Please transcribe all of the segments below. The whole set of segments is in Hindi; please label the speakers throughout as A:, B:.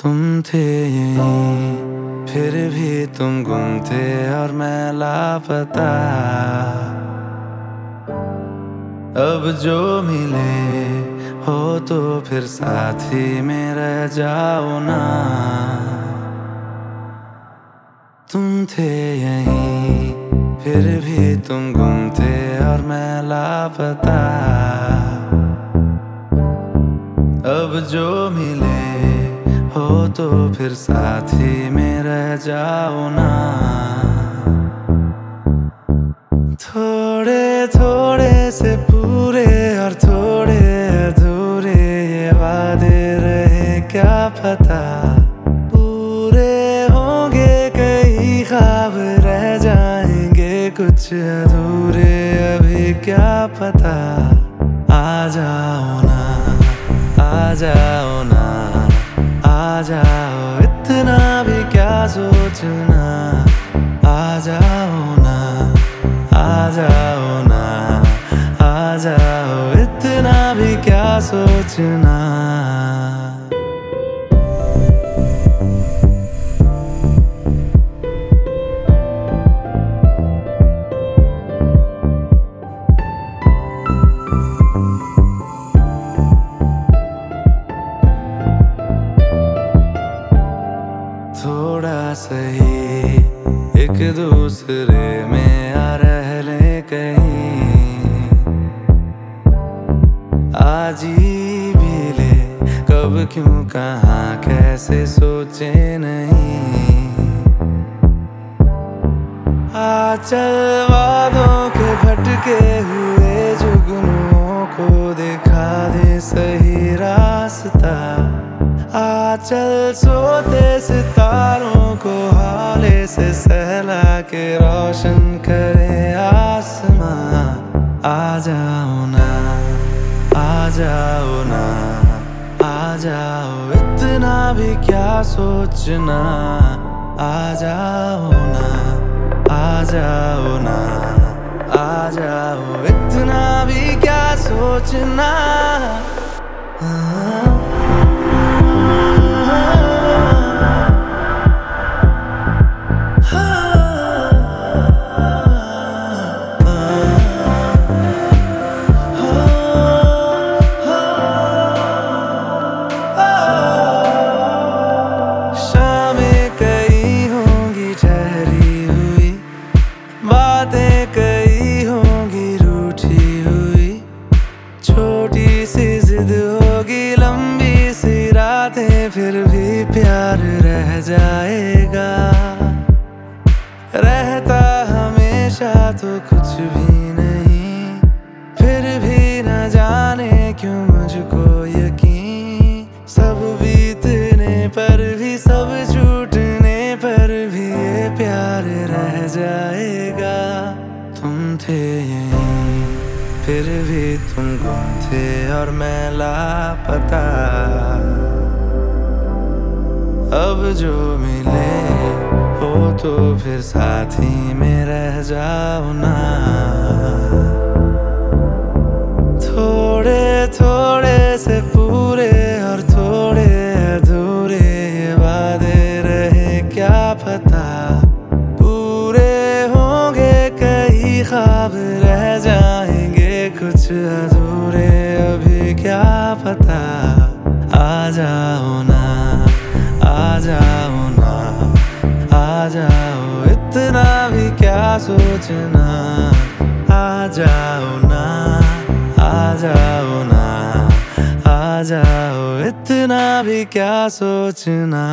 A: तुम थे यहीं, फिर भी तुम गुम थे और मैं लापता। अब जो मिले हो तो फिर साथ ही में रह जाओ ना। तुम थे यहीं, फिर भी तुम गुम थे और मैं लापता। अब जो मिले हो तो फिर साथ ही में रह जाओ ना। थोड़े थोड़े से पूरे और थोड़े अधूरे ये वादे रहे, क्या पता पूरे होंगे। कई ख्वाब रह जाएंगे कुछ अधूरे, अभी क्या पता। आ जाओ ना, आ जाओ ना, आ जाओ, इतना भी क्या सोचना। आ जाओ ना, आ जाओ ना, आ जाओ, इतना भी क्या सोचना। थोड़ा सही एक दूसरे में आ रह ले कहीं। आज ही भी ले, कब क्यों कहाँ कैसे सोचे नहीं। आ चल वादों के भटके हुए जुगनुओं को दिखा दे सही रास्ता। आ चल सोते सितारों को हाले से सहला के रोशन करे आसमां। आ जाओ ना, आ जाओ ना, आ जाओ, इतना भी क्या सोचना। आ जाओ ना, आ जाओ ना, आ जाओ, इतना भी क्या सोचना। शामें कई होंगी ठहरी हुई, बातें कई होंगी रूठी हुई। छोटी सी जिद होगी, लंबी सी रातें, फिर भी प्यार रह जाएगा। रहता हमेशा तो कुछ भी नहीं, फिर भी न जाने क्यों मुझको यकीन। सब बीतने पर भी, सब छूटने पर भी ये प्यार रह जाएगा। तुम थे यहीं, फिर भी तुम गुम थे और मैं लापता। अब जो मिले हो तो फिर साथ ही में रह जाओ ना। थोड़े थोड़े से पूरे और थोड़े अधूरे ये वादे रहे, क्या पता पूरे होंगे। कई ख्वाब रह जाएंगे कुछ अधूरे, अभी क्या पता। आ जाओ ना, आ जाओ ना, आ जाओ, इतना भी क्या सोचना। आ जाओ ना, आ जाओ ना, आ जाओ, इतना भी क्या सोचना।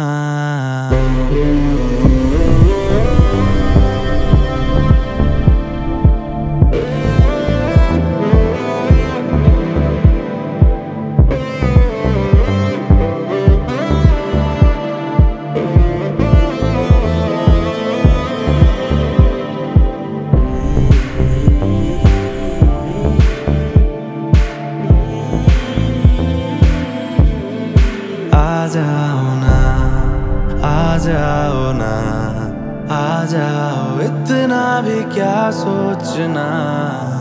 A: आ जाओ ना, आ जाओ ना, आ जाओ, इतना भी क्या सोचना।